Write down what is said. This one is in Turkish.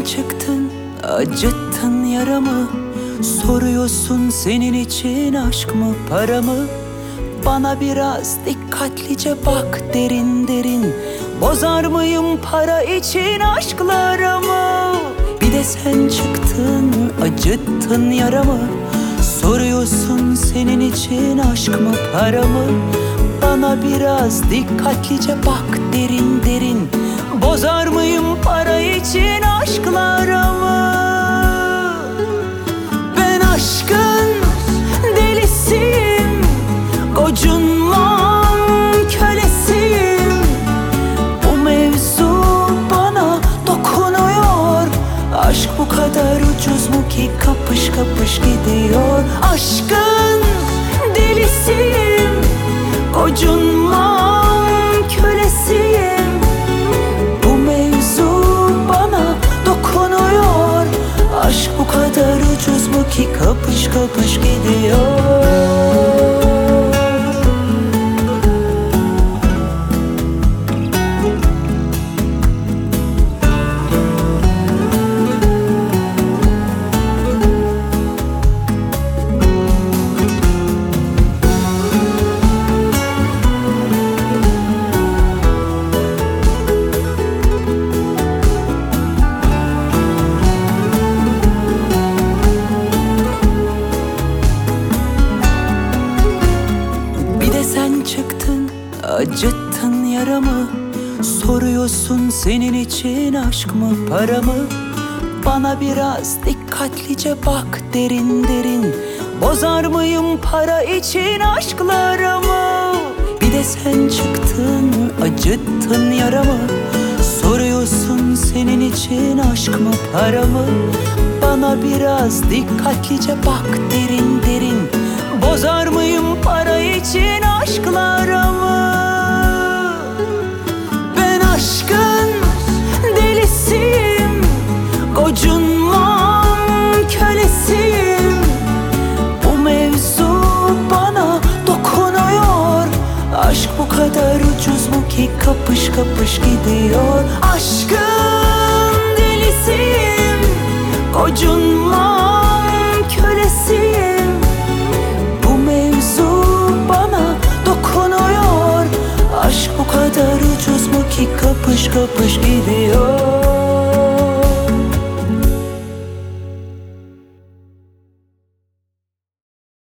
çıktın, acıttın yaramı. Soruyorsun senin için aşk mı para mı? Bana biraz dikkatlice bak derin derin. Bozar mıyım para için aşklarımı? Bir de sen çıktın, acıttın yaramı. Soruyorsun senin için aşk mı para mı? Bana biraz dikkatlice bak derin derin. Bozar mıyım para için aşklarımı? Ben aşkın delisiyim, gocunmam kölesiyim. Bu mevzu bana dokunuyor. Aşk bu kadar ucuz mu ki kapış kapış gidiyor? Aşkın delisiyim, gocunmam kölesiyim. Bu mevzu bana dokunuyor. Aşk bu kadar ucuz mu ki kapış kapış gidiyor? Sen çıktın, acıttın yaramı. Soruyorsun senin için aşk mı para mı? Bana biraz dikkatlice bak derin derin. Bozar mıyım para için aşklarımı? Bir de sen çıktın, acıttın yaramı. Soruyorsun senin için aşk mı para mı? Bana biraz dikkatlice bak derin derin. Bozar mıyım para için aşklarımı? Ben aşkın delisiyim, gocunmam kölesiyim. Bu mevzu bana dokunuyor. Aşk bu kadar ucuz mu ki kapış kapış gidiyor? Aşkın delisiyim, gocunmam kölesiyim. Aşk bu kadar ucuz mu ki kapış kapış gidiyor?